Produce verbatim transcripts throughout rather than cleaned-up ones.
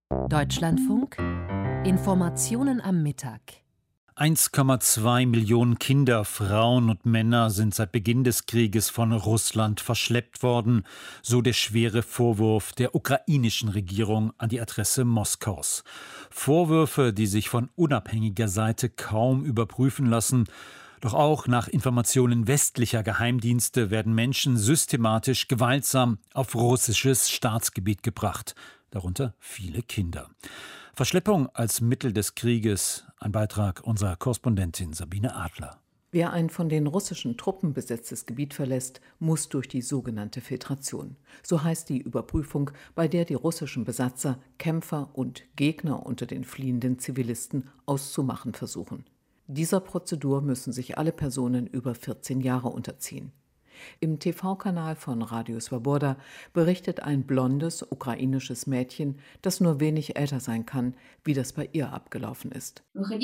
Deutschlandfunk Informationen am Mittag. eins Komma zwei Millionen Kinder, Frauen und Männer sind seit Beginn des Krieges von Russland verschleppt worden, so der schwere Vorwurf der ukrainischen Regierung an die Adresse Moskaus. Vorwürfe, die sich von unabhängiger Seite kaum überprüfen lassen. Doch auch nach Informationen westlicher Geheimdienste werden Menschen systematisch gewaltsam auf russisches Staatsgebiet gebracht, darunter viele Kinder. Verschleppung als Mittel des Krieges, ein Beitrag unserer Korrespondentin Sabine Adler. Wer ein von den russischen Truppen besetztes Gebiet verlässt, muss durch die sogenannte Filtration. So heißt die Überprüfung, bei der die russischen Besatzer Kämpfer und Gegner unter den fliehenden Zivilisten auszumachen versuchen. Dieser Prozedur müssen sich alle Personen über vierzehn Jahre unterziehen. Im T V-Kanal von Radio Svoboda berichtet ein blondes ukrainisches Mädchen, das nur wenig älter sein kann, wie das bei ihr abgelaufen ist.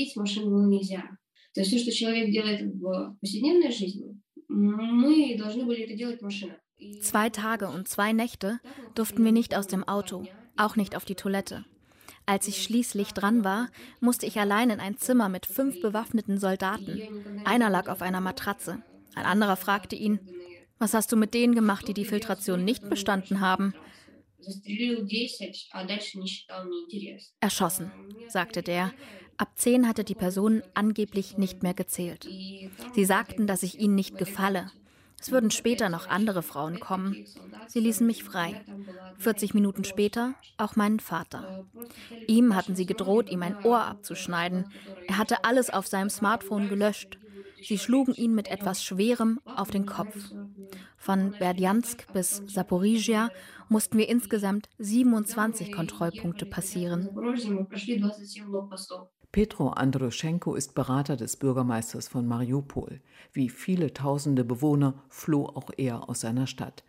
Zwei Tage und zwei Nächte durften wir nicht aus dem Auto, auch nicht auf die Toilette. Als ich schließlich dran war, musste ich allein in ein Zimmer mit fünf bewaffneten Soldaten. Einer lag auf einer Matratze. Ein anderer fragte ihn: Was hast du mit denen gemacht, die die Filtration nicht bestanden haben? Erschossen, sagte der. Ab zehn hatte die Person angeblich nicht mehr gezählt. Sie sagten, dass ich ihnen nicht gefalle. Es würden später noch andere Frauen kommen. Sie ließen mich frei. vierzig Minuten später auch meinen Vater. Ihm hatten sie gedroht, ihm ein Ohr abzuschneiden. Er hatte alles auf seinem Smartphone gelöscht. Sie schlugen ihn mit etwas Schwerem auf den Kopf. Von Berdjansk bis Saporizhia mussten wir insgesamt siebenundzwanzig Kontrollpunkte passieren. Petro Androschenko ist Berater des Bürgermeisters von Mariupol. Wie viele tausende Bewohner floh auch er aus seiner Stadt.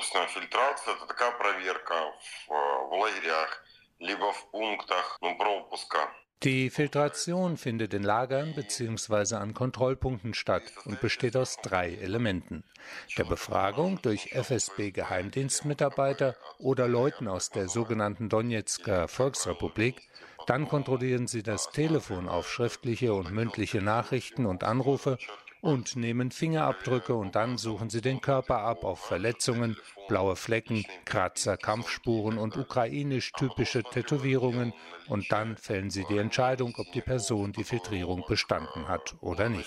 Die Filtration findet in Lagern bzw. an Kontrollpunkten statt und besteht aus drei Elementen: der Befragung durch F S B-Geheimdienstmitarbeiter oder Leuten aus der sogenannten Donezker Volksrepublik. Dann kontrollieren sie das Telefon auf schriftliche und mündliche Nachrichten und Anrufe und nehmen Fingerabdrücke, und dann suchen sie den Körper ab auf Verletzungen, blaue Flecken, Kratzer, Kampfspuren und ukrainisch typische Tätowierungen, und dann fällen sie die Entscheidung, ob die Person die Filtrierung bestanden hat oder nicht.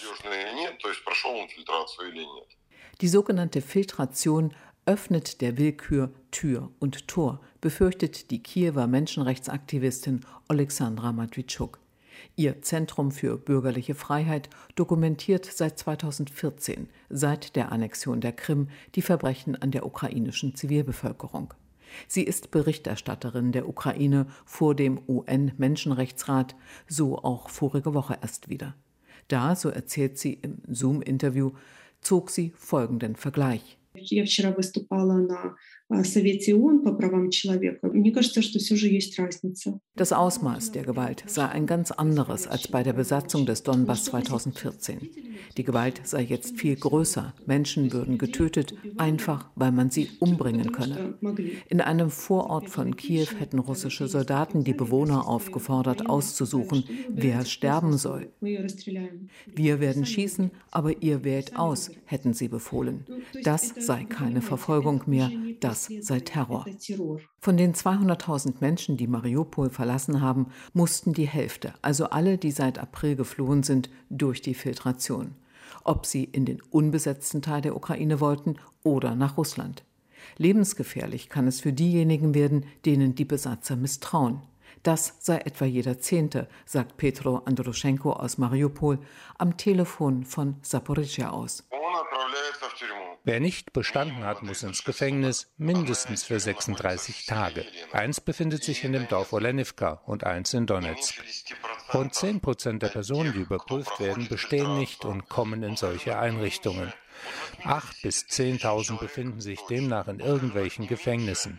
Die sogenannte Filtration öffnet der Willkür Tür und Tor, befürchtet die Kiewer Menschenrechtsaktivistin Oleksandra Matwitschuk. Ihr Zentrum für bürgerliche Freiheit dokumentiert seit zweitausendvierzehn, seit der Annexion der Krim, die Verbrechen an der ukrainischen Zivilbevölkerung. Sie ist Berichterstatterin der Ukraine vor dem U N-Menschenrechtsrat, so auch vorige Woche erst wieder. Da, so erzählt sie im Zoom-Interview, zog sie folgenden Vergleich. Я вчера выступала на Совете ООН по правам человека. Мне кажется, что все же есть разница. Das Ausmaß der Gewalt sei ein ganz anderes als bei der Besatzung des Donbass zweitausendvierzehn. Die Gewalt sei jetzt viel größer. Menschen würden getötet, einfach weil man sie umbringen könne. In einem Vorort von Kiew hätten russische Soldaten die Bewohner aufgefordert, auszusuchen, wer sterben soll. Wir werden schießen, aber ihr wählt aus, hätten sie befohlen. Das sei keine Verfolgung mehr, das sei Terror. Von den zweihunderttausend Menschen, die Mariupol verlassen haben, mussten die Hälfte, also alle, die seit April geflohen sind, durch die Filtration. Ob sie in den unbesetzten Teil der Ukraine wollten oder nach Russland. Lebensgefährlich kann es für diejenigen werden, denen die Besatzer misstrauen. Das sei etwa jeder Zehnte, sagt Petro Androschenko aus Mariupol am Telefon von Saporizhia aus. Wer nicht bestanden hat, muss ins Gefängnis, mindestens für sechsunddreißig Tage. Eins befindet sich in dem Dorf Olenivka und eins in Donezk. Rund zehn Prozent der Personen, die überprüft werden, bestehen nicht und kommen in solche Einrichtungen. Acht bis zehntausend befinden sich demnach in irgendwelchen Gefängnissen.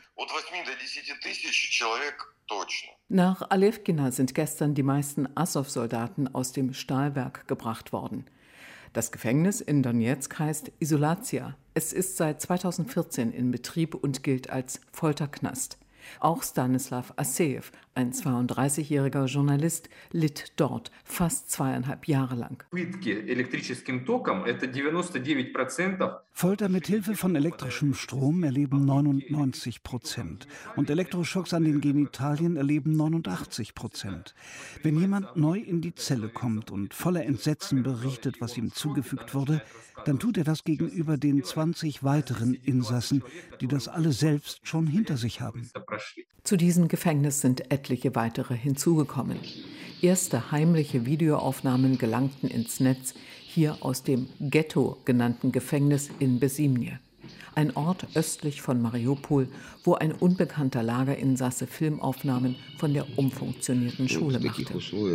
Nach Alewkina sind gestern die meisten Asow-Soldaten aus dem Stahlwerk gebracht worden. Das Gefängnis in Donezk heißt Isolatia. Es ist seit zweitausendvierzehn in Betrieb und gilt als Folterknast. Auch Stanislav Assejew, ein zweiunddreißigjähriger Journalist, litt dort fast zweieinhalb Jahre lang. Folter mit Hilfe von elektrischem Strom erleben neunundneunzig Prozent und Elektroschocks an den Genitalien erleben neunundachtzig Prozent. Wenn jemand neu in die Zelle kommt und voller Entsetzen berichtet, was ihm zugefügt wurde, dann tut er das gegenüber den zwanzig weiteren Insassen, die das alle selbst schon hinter sich haben. Zu diesem Gefängnis sind etliche weitere hinzugekommen. Erste heimliche Videoaufnahmen gelangten ins Netz, hier aus dem Ghetto genannten Gefängnis in Besimnie. Ein Ort östlich von Mariupol, wo ein unbekannter Lagerinsasse Filmaufnahmen von der umfunktionierten Schule machte.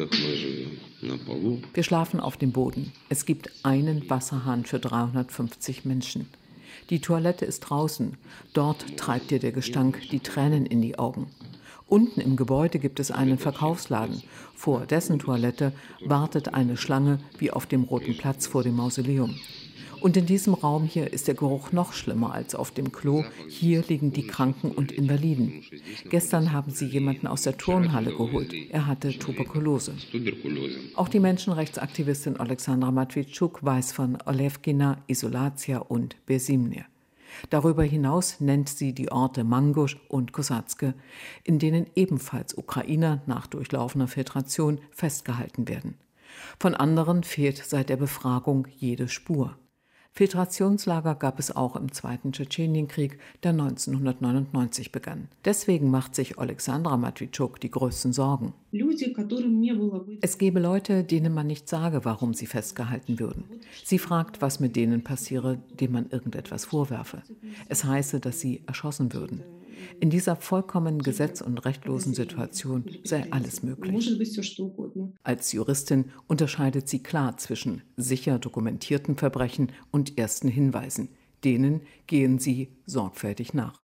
Wir schlafen auf dem Boden. Es gibt einen Wasserhahn für dreihundertfünfzig Menschen. Die Toilette ist draußen. Dort treibt dir der Gestank die Tränen in die Augen. Unten im Gebäude gibt es einen Verkaufsladen. Vor dessen Toilette wartet eine Schlange wie auf dem Roten Platz vor dem Mausoleum. Und in diesem Raum hier ist der Geruch noch schlimmer als auf dem Klo. Hier liegen die Kranken und Invaliden. Gestern haben sie jemanden aus der Turnhalle geholt. Er hatte Tuberkulose. Auch die Menschenrechtsaktivistin Alexandra Matwitschuk weiß von Olewkina, Isolatia und Besimnie. Darüber hinaus nennt sie die Orte Mangusch und Kosatske, in denen ebenfalls Ukrainer nach durchlaufener Filtration festgehalten werden. Von anderen fehlt seit der Befragung jede Spur. Filtrationslager gab es auch im Zweiten Tschetschenienkrieg, der neunzehnhundertneunundneunzig begann. Deswegen macht sich Alexandra Matwitschuk die größten Sorgen. Es gäbe Leute, denen man nicht sage, warum sie festgehalten würden. Sie fragt, was mit denen passiere, denen man irgendetwas vorwerfe. Es heiße, dass sie erschossen würden. In dieser vollkommen gesetz- und rechtlosen Situation sei alles möglich. Als Juristin unterscheidet sie klar zwischen sicher dokumentierten Verbrechen und ersten Hinweisen. Denen gehen sie sorgfältig nach.